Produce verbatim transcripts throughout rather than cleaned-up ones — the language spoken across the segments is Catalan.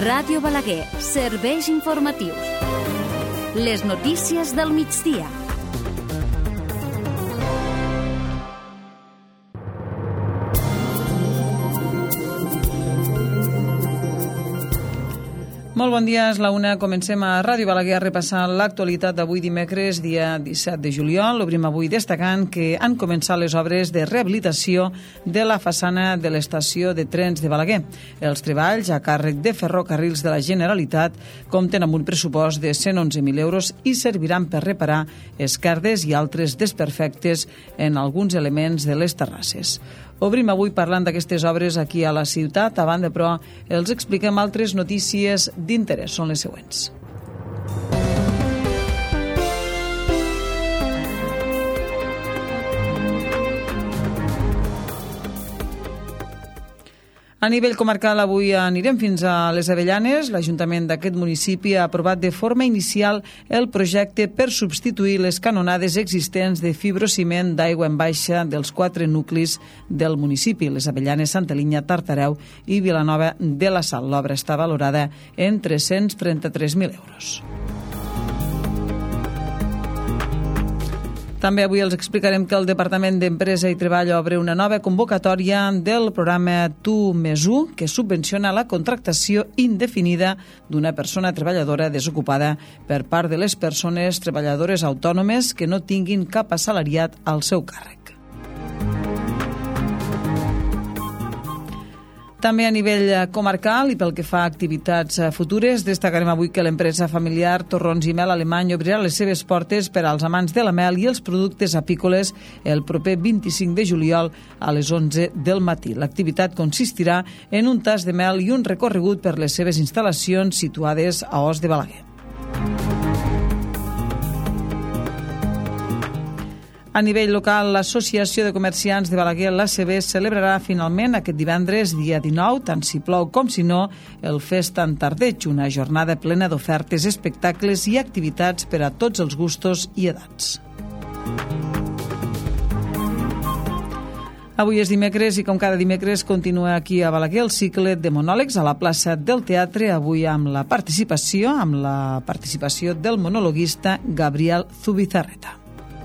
Ràdio Balaguer, serveis informatius. Les notícies del migdia. Molt bon dia, és la una. Comencem a Ràdio Balaguer a repassar l'actualitat d'avui dimecres, dia disset de juliol. Obrim avui destacant que han començat les obres de rehabilitació de la façana de l'estació de trens de Balaguer. Els treballs a càrrec de Ferrocarrils de la Generalitat compten amb un pressupost de cent onze mil euros i serviran per reparar esquerdes i altres desperfectes en alguns elements de les terrasses. Obrim avui parlant d'aquestes obres aquí a la ciutat. A banda, però, els expliquem altres notícies d'interès. Són les següents. A nivell comarcal, avui anirem fins a les Avellanes. L'Ajuntament d'aquest municipi ha aprovat de forma inicial el projecte per substituir les canonades existents de fibrociment d'aigua en baixa dels quatre nuclis del municipi, les Avellanes, Santa Linya, Tartareu i Vilanova de la Sal. L'obra està valorada en tres-cents trenta-tres mil euros. També avui els explicarem que el Departament d'Empresa i Treball obre una nova convocatòria del programa Tu més u, que subvenciona la contractació indefinida d'una persona treballadora desocupada per part de les persones treballadores autònomes que no tinguin cap assalariat al seu càrrec. També a nivell comarcal i pel que fa a activitats futures, destacarem avui que l'empresa familiar Torrons i Mel Alemany obrirà les seves portes per als amants de la mel i els productes apícoles el proper vint-i-cinc de juliol a les onze del matí. L'activitat consistirà en un tas de mel i un recorregut per les seves instal·lacions situades a Os de Balaguer. A nivell local, l'Associació de Comerciants de Balaguer, l'A C B, celebrarà finalment aquest divendres, dia dinou, tant si plou com si no, el Festa en Tardeig, una jornada plena d'ofertes, espectacles i activitats per a tots els gustos i edats. Avui és dimecres i com cada dimecres continua aquí a Balaguer el cicle de monòlegs a la plaça del Teatre, avui amb la participació, amb la participació del monologuista Gabriel Zubizarreta.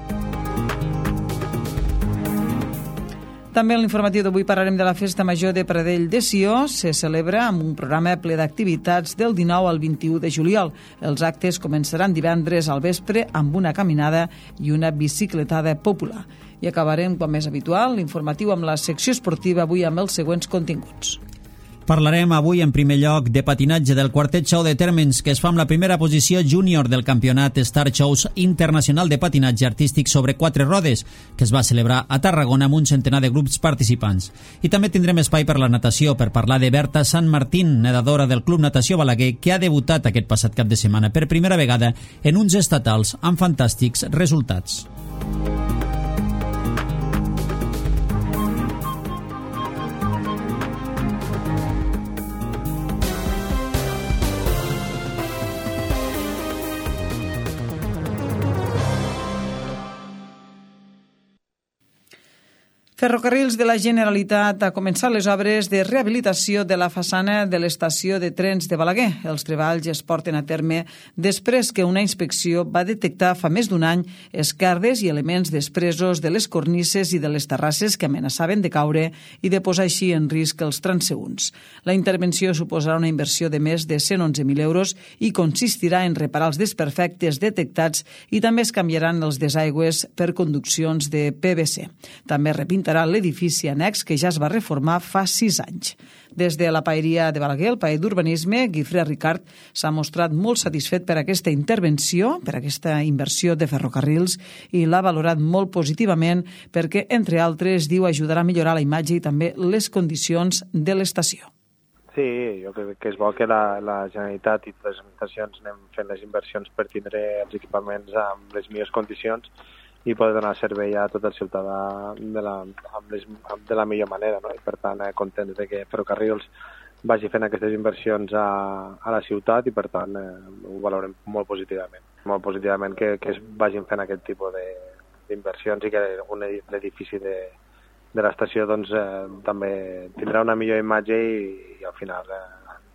També en l'informatiu d'avui parlarem de la Festa Major de Pradell de Sió. Se celebra amb un programa ple d'activitats del dinou al vint-i-u de juliol. Els actes començaran divendres al vespre amb una caminada i una bicicletada popular. I acabarem, com és habitual, l'informatiu amb la secció esportiva, avui amb els següents continguts. Parlarem avui en primer lloc de patinatge del quartet Show de Térmens, que es fa amb la primera posició júnior del campionat Star Shows Internacional de Patinatge Artístic sobre quatre rodes, que es va celebrar a Tarragona amb un centenar de grups participants. I també tindrem espai per la natació, per parlar de Berta Sant Martín, nedadora del Club Natació Balaguer, que ha debutat aquest passat cap de setmana per primera vegada en uns estatals amb fantàstics resultats. Ferrocarrils de la Generalitat ha començat les obres de rehabilitació de la façana de l'estació de trens de Balaguer. Els treballs es porten a terme després que una inspecció va detectar fa més d'un any esquerdes i elements despresos de les cornisses i de les terrasses que amenaçaven de caure i de posar així en risc els transeünts. La intervenció suposarà una inversió de més de cent onze mil euros i consistirà en reparar els desperfectes detectats i també es canviaran els desaigües per conduccions de P V C. També repintarà l'edifici annex que ja es va reformar fa sis anys. Des de la paeria de Balaguer, el paer d'Urbanisme, Guifré Ricard, s'ha mostrat molt satisfet per aquesta intervenció, per aquesta inversió de ferrocarrils, i l'ha valorat molt positivament perquè, entre altres, diu ajudarà a millorar la imatge i també les condicions de l'estació. Sí, jo crec que és bo que la, la Generalitat i les administracions anem fent les inversions per tindre els equipaments amb les millors condicions i poder donar servei a tot el ciutadà de la, amb les, amb de la millor manera, no? I per tant, eh, contents de que Ferrocarrils vagi fent aquestes inversions a, a la ciutat i per tant eh, ho valorem molt positivament. Molt positivament que, que es vagin fent aquest tipus de, d'inversions i que un l'edifici de, de l'estació doncs, eh, també tindrà una millor imatge i, i al final eh,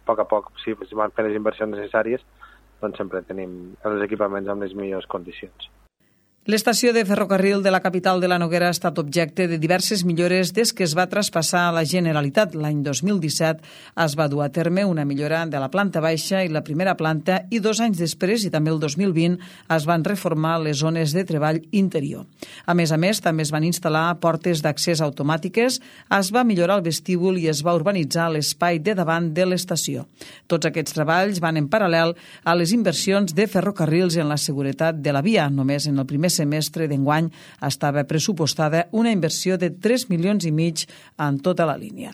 a poc a poc, si es van fer les inversions necessàries, doncs sempre tenim els equipaments amb les millors condicions. L'estació de ferrocarril de la capital de la Noguera ha estat objecte de diverses millores des que es va traspassar a la Generalitat. L'any dos mil disset es va dur a terme una millora de la planta baixa i la primera planta i dos anys després, i també el dos mil vint, es van reformar les zones de treball interior. A més a més, també es van instal·lar portes d'accés automàtiques, es va millorar el vestíbul i es va urbanitzar l'espai de davant de l'estació. Tots aquests treballs van en paral·lel a les inversions de ferrocarrils en la seguretat de la via. Només en el primer semestre d'enguany estava pressupostada una inversió de tres milions i mig en tota la línia.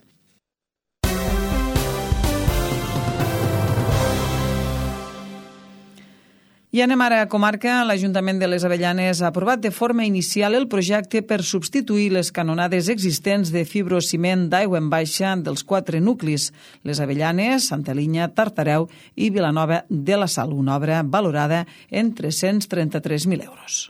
I anem ara a comarca. L'Ajuntament de les Avellanes ha aprovat de forma inicial el projecte per substituir les canonades existents de fibrociment d'aigua en baixa dels quatre nuclis, les Avellanes, Santa Linya, Tartareu i Vilanova de la Sal, una obra valorada en tres-cents trenta-tres mil euros.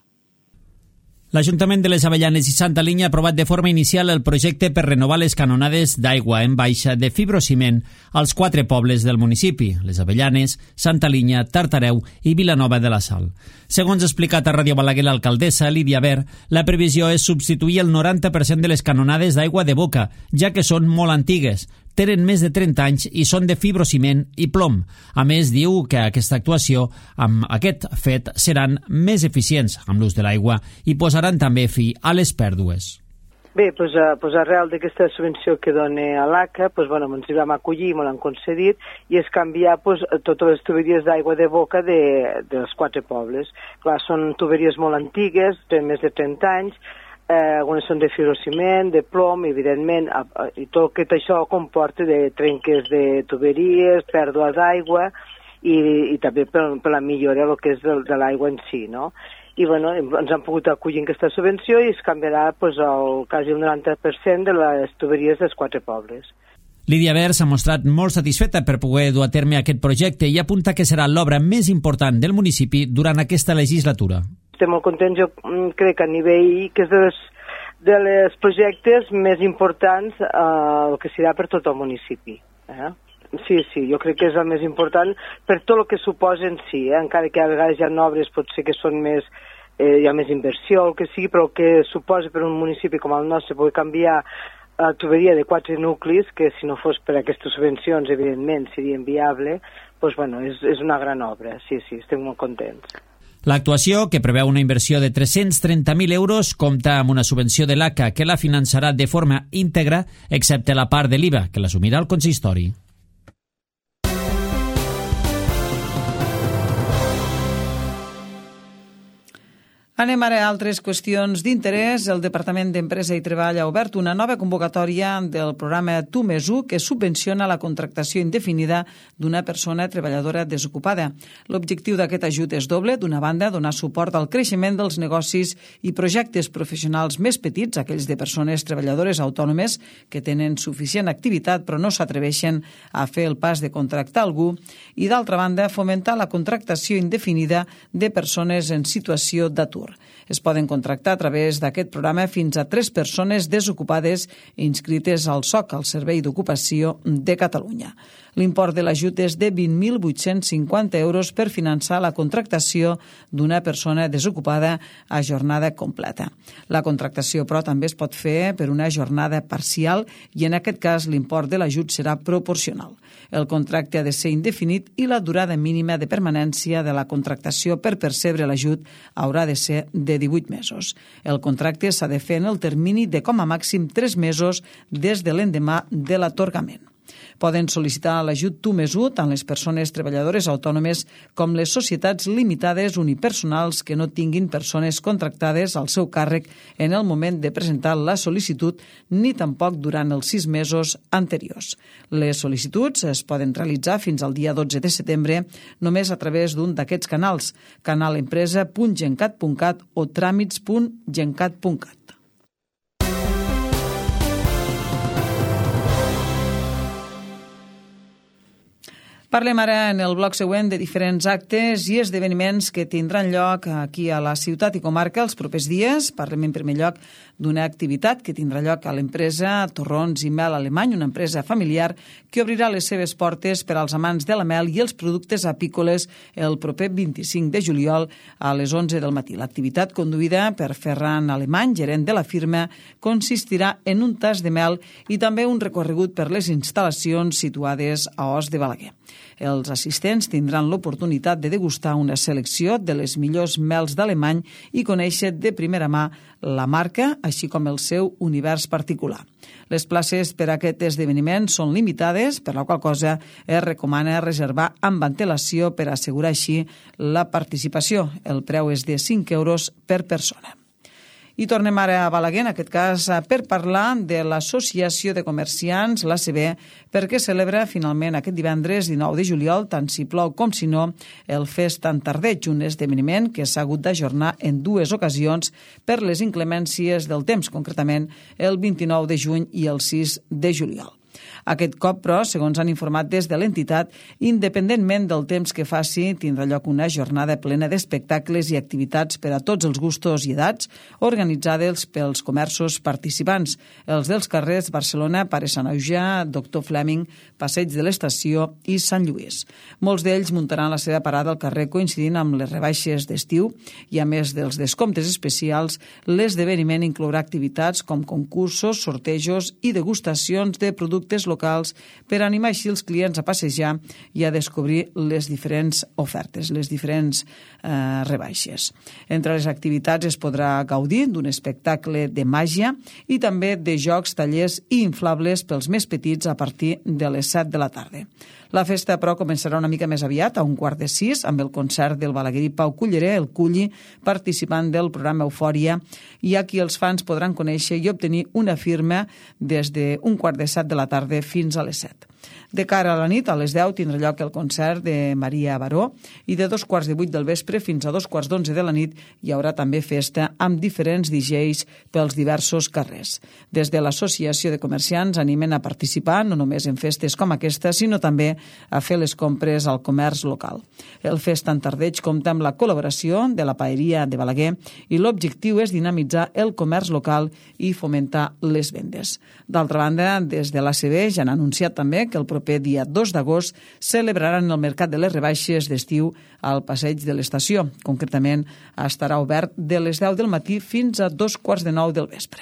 L'Ajuntament de les Avellanes i Santa Linya ha aprovat de forma inicial el projecte per renovar les canonades d'aigua en baixa de fibrociment als quatre pobles del municipi, les Avellanes, Santa Linya, Tartareu i Vilanova de la Sal. Segons ha explicat a Ràdio Balaguer l'alcaldessa Lídia Ver, la previsió és substituir el noranta per cent de les canonades d'aigua de boca, ja que són molt antigues, tenen més de trenta anys i són de fibrociment i plom. A més, diu que aquesta actuació, amb aquest fet, seran més eficients amb l'ús de l'aigua i posaran també fi a les pèrdues. Bé, doncs, doncs arrel d'aquesta subvenció que dona a l'A C A, doncs, bueno, ens hi vam acollir, me l'han concedit, i és canviar doncs, totes les tuberies d'aigua de boca de, dels quatre pobles. Clar, són tuberies molt antigues, tenen més de trenta anys, Eh, algunes són de fibrociment, de plom, evidentment, i tot que això comporta de trenques de tuberies, pèrdua d'aigua i, i també per, per la millora del que és de, de l'aigua en si, no? I bueno, ens han pogut acollir en aquesta subvenció i es canviarà pues, el, quasi el noranta per cent de les tuberies dels quatre pobles. Lídia Ver s'ha mostrat molt satisfeta per poder dur a terme aquest projecte i apunta que serà l'obra més important del municipi durant aquesta legislatura. Estem molt contents, jo crec que a nivell que és de les, de les projectes més importants eh, que serà per tot el municipi. Eh? Sí, sí, jo crec que és el més important per tot el que suposa en si, eh? Encara que a vegades hi ha obres potser que són més, eh, hi ha més inversió, el que sigui, però el que suposa per un municipi com el nostre poder canviar la tuberia de quatre nuclis, que si no fos per aquestes subvencions, evidentment, seria inviable, doncs, bueno, és, és una gran obra, sí, sí, estem molt contents. L'actuació, que preveu una inversió de tres-cents trenta mil euros, compta amb una subvenció de l'A C A que la finançarà de forma íntegra, excepte la part de l'I V A, que l'assumirà el consistori. Anem ara a altres qüestions d'interès. El Departament d'Empresa i Treball ha obert una nova convocatòria del programa Tu més u que subvenciona la contractació indefinida d'una persona treballadora desocupada. L'objectiu d'aquest ajut és doble. D'una banda, donar suport al creixement dels negocis i projectes professionals més petits, aquells de persones treballadores autònomes que tenen suficient activitat però no s'atreveixen a fer el pas de contractar algú, i d'altra banda, fomentar la contractació indefinida de persones en situació d'atur. Es poden contractar a través d'aquest programa fins a tres persones desocupades inscrites al S O C, al Servei d'Ocupació de Catalunya. L'import de l'ajut és de vint mil vuit-cents cinquanta euros per finançar la contractació d'una persona desocupada a jornada completa. La contractació, però, també es pot fer per una jornada parcial i en aquest cas l'import de l'ajut serà proporcional. El contracte ha de ser indefinit i la durada mínima de permanència de la contractació per percebre l'ajut haurà de ser de divuit mesos. El contracte s'ha de fer en el termini de com a màxim tres mesos des de l'endemà de l'atorgament. Poden sol·licitar l'ajut Tu més u tant les persones treballadores autònomes com les societats limitades unipersonals que no tinguin persones contractades al seu càrrec en el moment de presentar la sol·licitud ni tampoc durant els sis mesos anteriors. Les sol·licituds es poden realitzar fins al dia dotze de setembre només a través d'un d'aquests canals, canalempresa punt gencat punt cat o tràmits punt gencat punt cat. Parlem ara en el bloc següent de diferents actes i esdeveniments que tindran lloc aquí a la ciutat i comarca els propers dies. Parlem en primer lloc d'una activitat que tindrà lloc a l'empresa Torrons i Mel Alemany, una empresa familiar que obrirà les seves portes per als amants de la mel i els productes apícoles el proper vint-i-cinc de juliol a les onze del matí. L'activitat, conduïda per Ferran Alemany, gerent de la firma, consistirà en un tas de mel i també un recorregut per les instal·lacions situades a Os de Balaguer. Els assistents tindran l'oportunitat de degustar una selecció de les millors mels d'Alemany i conèixer de primera mà la marca, així com el seu univers particular. Les places per a aquest esdeveniment són limitades, per la qual cosa es recomana reservar amb antelació per assegurar així la participació. El preu és de cinc euros per persona. I tornem ara a Balaguer, en aquest cas, per parlar de l'Associació de Comerciants, l'A C B, perquè celebra finalment aquest divendres dinou de juliol, tant si plou com si no, el Fest Tantardeig, un esdeveniment que s'ha hagut d'ajornar en dues ocasions per les inclemències del temps, concretament el vint-i-nou de juny i el sis de juliol. Aquest cop, però, segons han informat des de l'entitat, independentment del temps que faci, tindrà lloc una jornada plena d'espectacles i activitats per a tots els gustos i edats, organitzades pels comerços participants, els dels carrers Barcelona, Pare Sant Aujà, Doctor Fleming, Passeig de l'Estació i Sant Lluís. Molts d'ells muntaran la seva parada al carrer coincidint amb les rebaixes d'estiu i, a més dels descomptes especials, l'esdeveniment inclourà activitats com concursos, sortejos i degustacions de productes locals per animar així els clients a passejar i a descobrir les diferents ofertes, les diferents eh, rebaixes. Entre les activitats es podrà gaudir d'un espectacle de màgia i també de jocs, tallers i inflables pels més petits a partir de les set de la tarda. La festa, però, començarà una mica més aviat, a un quart de sis, amb el concert del balaguerí Pau Culleré, el Culli, participant del programa Eufòria, i aquí els fans podran conèixer i obtenir una firma des d'un quart de set de la tarda fins a les set. De cara a la nit, a les deu, tindrà lloc el concert de Maria Baró i de dos quarts de vuit del vespre fins a dos quarts d'onze de la nit hi haurà també festa amb diferents D Js pels diversos carrers. Des de l'Associació de Comerciants animen a participar no només en festes com aquesta, sinó també a fer les compres al comerç local. El Fest Tantardeig compta amb la col·laboració de la Paeria de Balaguer i l'objectiu és dinamitzar el comerç local i fomentar les vendes. D'altra banda, des de l'A C B ja han anunciat també que el proper dia dos d'agost celebraran el Mercat de les Rebaixes d'estiu al Passeig de l'Estació. Concretament, estarà obert de les deu del matí fins a dos quarts de nou del vespre.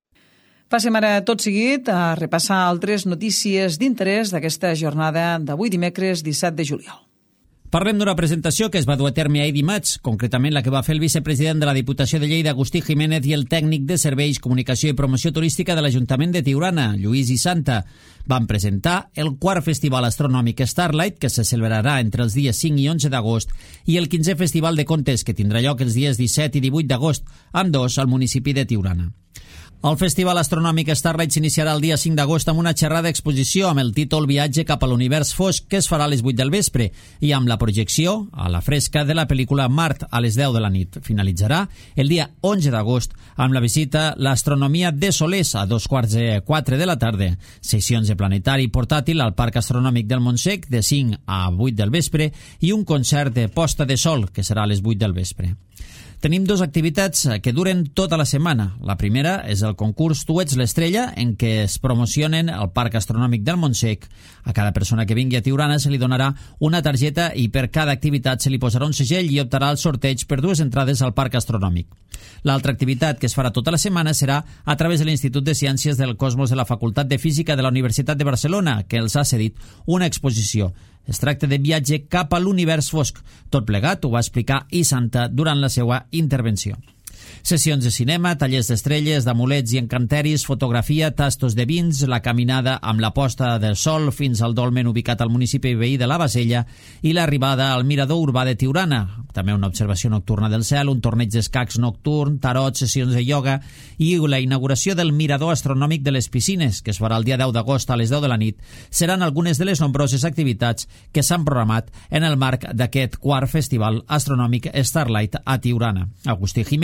Passem ara tot seguit a repassar altres notícies d'interès d'aquesta jornada d'avui dimecres disset de juliol. Parlem d'una presentació que es va dur a terme ahir dimarts, concretament la que va fer el vicepresident de la Diputació de Lleida, Agustí Jiménez, i el tècnic de Serveis, Comunicació i Promoció Turística de l'Ajuntament de Tiurana, Lluís i Santa. Van presentar el quart Festival Astronòmic Starlight, que se celebrarà entre els dies cinc i onze d'agost, i el quinzè Festival de Contes, que tindrà lloc els dies disset i divuit d'agost, ambdós al municipi de Tiurana. El Festival Astronòmic Starlight s'iniciarà el dia cinc d'agost amb una xerrada exposició amb el títol Viatge cap a l'univers fosc, que es farà a les vuit del vespre, i amb la projecció a la fresca de la pel·lícula Mart a les deu de la nit. Finalitzarà el dia onze d'agost amb la visita L'Astronomia de Solers a dos quarts de quatre de la tarda, sessions de planetari portàtil al Parc Astronòmic del Montsec de cinc a vuit del vespre i un concert de posta de sol, que serà a les vuit del vespre. Tenim dues activitats que duren tota la setmana. La primera és el concurs Tu ets l'estrella, en què es promocionen el Parc Astronòmic del Montsec. A cada persona que vingui a Tiurana se li donarà una targeta i per cada activitat se li posarà un segell i optarà al sorteig per dues entrades al Parc Astronòmic. L'altra activitat que es farà tota la setmana serà a través de l'Institut de Ciències del Cosmos de la Facultat de Física de la Universitat de Barcelona, que els ha cedit una exposició. Es tracta de Viatge cap a l'univers fosc. Tot plegat ho va explicar I Santa durant la seva intervenció. Sessions de cinema, tallers d'estrelles, d'amulets i encanteris, fotografia, tastos de vins, la caminada amb la posta del sol fins al dolmen ubicat al municipi veí de la Basella i l'arribada al mirador urbà de Tiurana. També una observació nocturna del cel, un torneig d'escacs nocturn, tarot, sessions de ioga i la inauguració del mirador astronòmic de les piscines, que es farà el dia deu d'agost a les deu de la nit, seran algunes de les nombroses activitats que s'han programat en el marc d'aquest quart Festival Astronòmic Starlight a Tiurana. Agustí Jiménez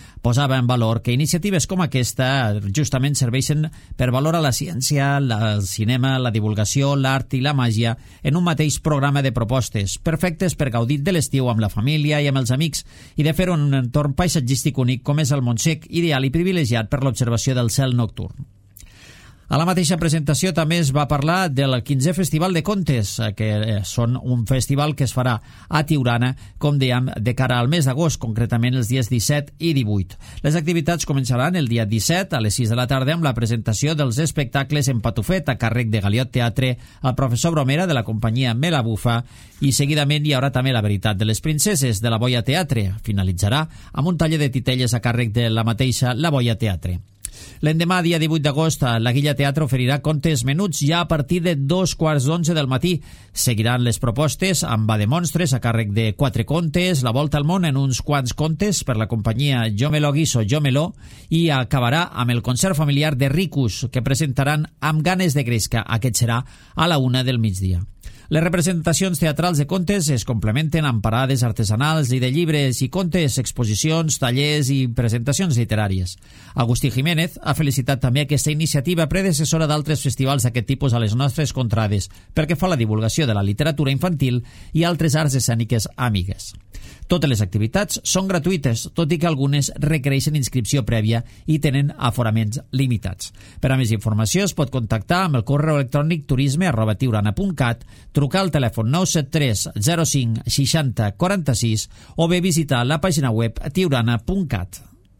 posava en valor que iniciatives com aquesta justament serveixen per valorar la ciència, el cinema, la divulgació, l'art i la màgia en un mateix programa de propostes, perfectes per gaudir de l'estiu amb la família i amb els amics i de fer un entorn paisatgístic únic com és el Montsec, ideal i privilegiat per l'observació del cel nocturn. A la mateixa presentació també es va parlar del quinzè Festival de Contes, que són un festival que es farà a Tiurana, com dèiem, de cara al mes d'agost, concretament els dies disset i divuit. Les activitats començaran el dia disset a les sis de la tarda amb la presentació dels espectacles en patufet a càrrec de Galiot Teatre, el professor Bromera de la companyia Mela Bufa, i seguidament hi haurà també La veritat de les princeses de la Boia Teatre. Finalitzarà amb un taller de titelles a càrrec de la mateixa La Boia Teatre. L'endemà, dia divuit d'agost, la Guilla Teatre oferirà contes menuts ja a partir de dos quarts d'onze del matí. Seguiran les propostes amb Va de monstres a càrrec de quatre contes, La volta al món en uns quants contes per la companyia Jo me lo guiso, jo me lo, i acabarà amb el concert familiar de Ricus, que presentaran Amb ganes de gresca. Aquest serà a la una del migdia. Les representacions teatrals de contes es complementen amb parades artesanals i de llibres i contes, exposicions, tallers i presentacions literàries. Agustí Jiménez ha felicitat també aquesta iniciativa predecessora d'altres festivals d'aquest tipus a les nostres contrades, perquè fa la divulgació de la literatura infantil i altres arts escèniques amigues. Totes les activitats són gratuïtes, tot i que algunes requereixen inscripció prèvia i tenen aforaments limitats. Per a més informació es pot contactar amb el correu electrònic turisme arroba tiurana punt cat, trucar al telèfon nou set tres zero cinc seixanta quaranta-sis o bé visitar la pàgina web tiurana punt cat.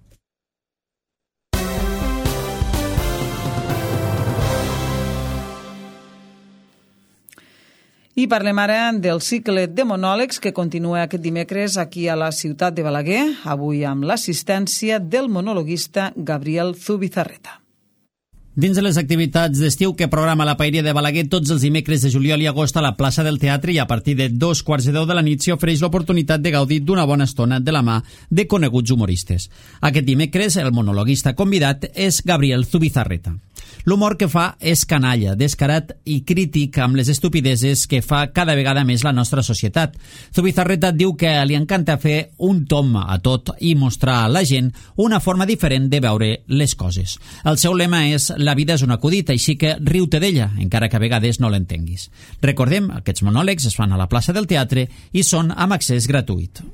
I parlem ara del cicle de monòlegs que continua aquest dimecres aquí a la ciutat de Balaguer, avui amb l'assistència del monologuista Gabriel Zubizarreta. Dins de les activitats d'estiu que programa la Paeria de Balaguer tots els dimecres de juliol i agost a la plaça del Teatre, i a partir de dos quarts de deu de la nit s'hi ofereix l'oportunitat de gaudir d'una bona estona de la mà de coneguts humoristes. Aquest dimecres el monologuista convidat és Gabriel Zubizarreta. L'humor que fa és canalla, descarat i crític amb les estupideses que fa cada vegada més la nostra societat. Zubizarreta diu que li encanta fer un tom a tot i mostrar a la gent una forma diferent de veure les coses. El seu lema és "La vida és un acudit, així que riu-te d'ella, encara que a vegades no l'entenguis". Recordem, aquests monòlegs es fan a la plaça del Teatre i són amb accés gratuït.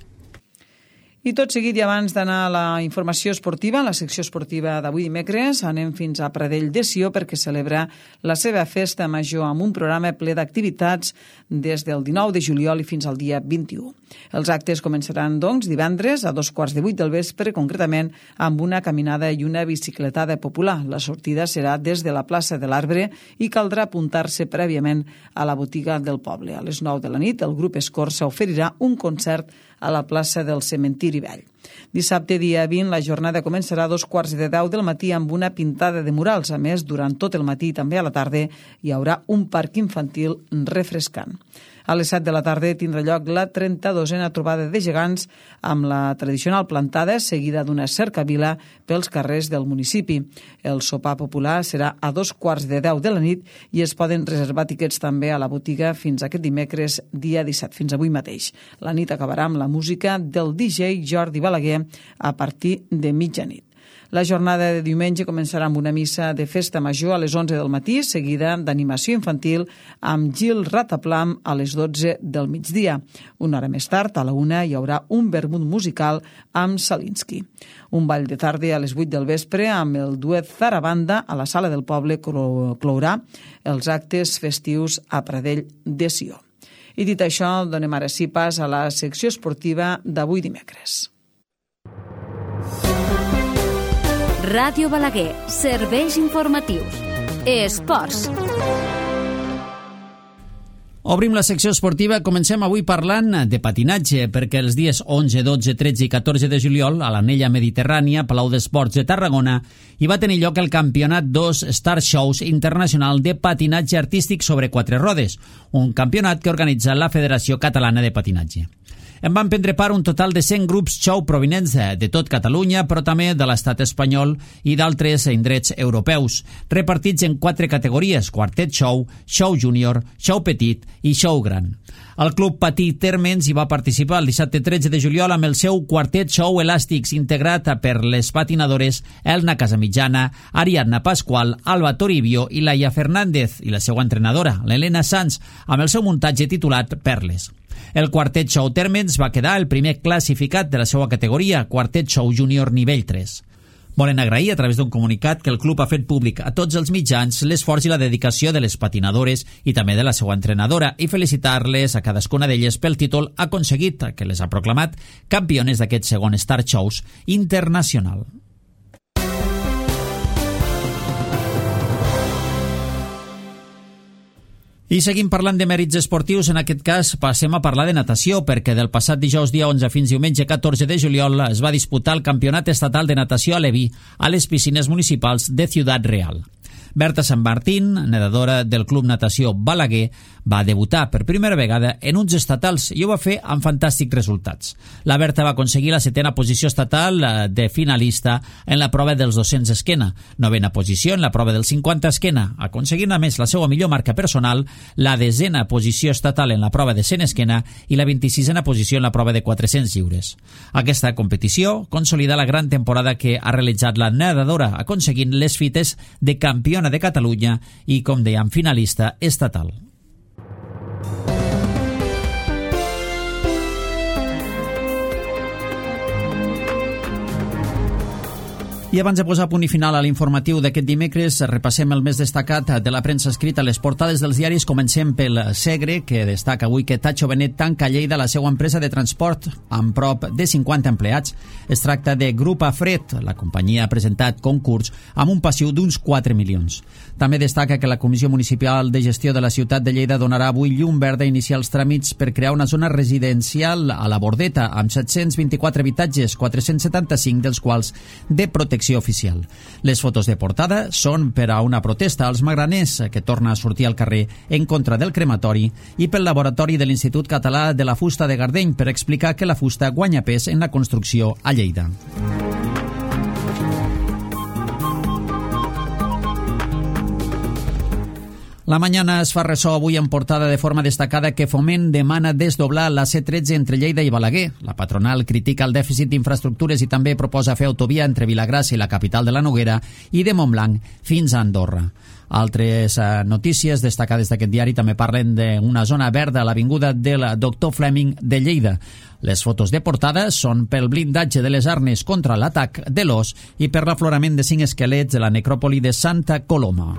I tot seguit, i abans d'anar a la informació esportiva, la secció esportiva d'avui dimecres, anem fins a Pradell de Sió perquè celebra la seva festa major amb un programa ple d'activitats des del dinou de juliol i fins al dia vint-i-u. Els actes començaran, doncs, divendres a dos quarts de vuit del vespre, concretament amb una caminada i una bicicletada popular. La sortida serà des de la plaça de l'Arbre i caldrà apuntar-se prèviament a la botiga del poble. A les nou de la nit, el grup Escorça oferirà un concert a la plaça del Cementiri Vell. Dissabte, dia vint, la jornada començarà a dos quarts de deu del matí amb una pintada de murals. A més, durant tot el matí i també a la tarda hi haurà un parc infantil refrescant. A les set de la tarda tindrà lloc la trenta-dosena trobada de gegants amb la tradicional plantada seguida d'una cercavila pels carrers del municipi. El sopar popular serà a dos quarts de deu de la nit i es poden reservar tiquets també a la botiga fins aquest dimecres, dia disset, fins avui mateix. La nit acabarà amb la música del D J Jordi Balaguer a partir de mitjanit. La jornada de diumenge començarà amb una missa de festa major a les onze del matí, seguida d'animació infantil amb Gil Rataplam a les dotze del migdia. Una hora més tard, a la una, hi haurà un vermut musical amb Salinski. Un ball de tarda a les vuit del vespre amb el duet Zarabanda a la Sala del Poble clourà els actes festius a Pradell de Sió. I dit això, donem ara sí pas a la secció esportiva d'avui dimecres. Ràdio Balaguer, serveis informatius. Esports. Obrim la secció esportiva. Comencem avui parlant de patinatge, perquè els dies onze, dotze, tretze i catorze de juliol a l'Anella Mediterrània, Palau d'Esports de Tarragona, hi va tenir lloc el Campionat dos Star Shows Internacional de Patinatge Artístic sobre quatre rodes, un campionat que organitza la Federació Catalana de Patinatge. En van prendre part un total de cent grups show provinents de, de tot Catalunya, però també de l'estat espanyol i d'altres indrets europeus, repartits en quatre categories: quartet show, show júnior, show petit i show gran. El Club Patí Térmens hi va participar el dissabte tretze de juliol amb el seu quartet show Elàstics, integrat per les patinadores Elna Casamitjana, Ariadna Pasqual, Alba Toribio i Laia Fernández, i la seva entrenadora, l'Helena Sanz, amb el seu muntatge titulat Perles. El quartet show Térmens va quedar el primer classificat de la seva categoria, quartet show júnior nivell tres. Volen agrair a través d'un comunicat que el club ha fet públic a tots els mitjans l'esforç i la dedicació de les patinadores i també de la seva entrenadora i felicitar-les a cadascuna d'elles pel títol aconseguit, que les ha proclamat campiones d'aquest segon Star Shows internacional. I seguim parlant de mèrits esportius. En aquest cas passem a parlar de natació, perquè del passat dijous dia onze fins diumenge catorze de juliol es va disputar el Campionat Estatal de Natació a Leví a les piscines municipals de Ciudad Real. Berta San Martín, nedadora del Club Natació Balaguer, va debutar per primera vegada en uns estatals i ho va fer amb fantàstics resultats. La Berta va aconseguir la setena posició estatal de finalista en la prova dels dos-cents esquena, novena posició en la prova del cinquanta esquena, aconseguint a més la seva millor marca personal, la desena posició estatal en la prova de cent esquena i la vint-i-sisena posició en la prova de quatre-cents lliures. Aquesta competició consolida la gran temporada que ha realitzat la nedadora, aconseguint les fites de campiona de Catalunya i, com dèiem, finalista estatal. I abans de posar punt i final a l'informatiu d'aquest dimecres, repassem el més destacat de la premsa escrita a les portades dels diaris. Comencem pel Segre, que destaca avui que Tacho Benet tanca a Lleida la seva empresa de transport amb prop de cinquanta empleats. Es tracta de Grup Afred. La companyia ha presentat concurs amb un passiu d'uns quatre milions. També destaca que la Comissió Municipal de Gestió de la Ciutat de Lleida donarà avui llum verda a iniciar els tràmits per crear una zona residencial a la Bordeta amb set-cents vint-i-quatre habitatges, quatre-cents setanta-cinc dels quals de protecció oficial. Les fotos de portada són per a una protesta als magraners que torna a sortir al carrer en contra del crematori i pel laboratori de l'Institut Català de la Fusta de Gardeny per explicar que la fusta guanya pes en la construcció a Lleida. La Mañana es fa ressò avui en portada de forma destacada que Foment demana desdoblar la C tretze entre Lleida i Balaguer. La patronal critica el dèficit d'infraestructures i també proposa fer autovia entre Vilagrassa i la capital de la Noguera i de Montblanc fins a Andorra. Altres eh, notícies destacades d'aquest diari també parlen d'una zona verda a l'avinguda del doctor Fleming de Lleida. Les fotos de portada són pel blindatge de les arnes contra l'atac de l'os i per l'aflorament de cinc esquelets de la necròpoli de Santa Coloma.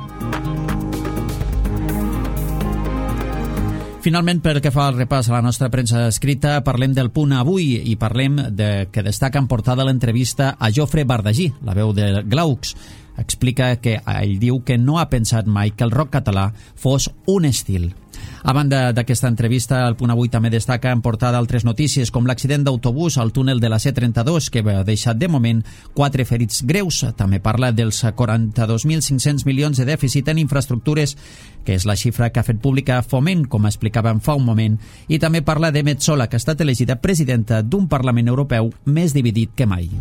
Finalment, pel que fa al repàs a la nostra premsa escrita, parlem del Punt Avui i parlem de que destaca en portada l'entrevista a Jofre Bardagí, la veu de Glaux. Explica que ell diu que no ha pensat mai que el rock català fos un estil. A banda d'aquesta entrevista, el Punt Avui també destaca en portada altres notícies, com l'accident d'autobús al túnel de la C trenta-dos, que ha deixat de moment quatre ferits greus. També parla dels quaranta-dos mil cinc-cents milions de dèficit en infraestructures, que és la xifra que ha fet pública Foment, com explicàvem fa un moment, i també parla de Metsola, que ha estat elegida presidenta d'un Parlament Europeu més dividit que mai.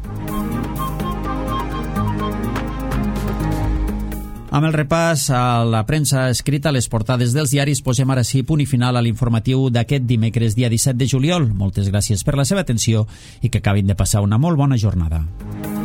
Amb el repàs a la premsa escrita a les portades dels diaris, posem ara sí punt i final a l'informatiu d'aquest dimecres, dia disset de juliol. Moltes gràcies per la seva atenció i que acabin de passar una molt bona jornada.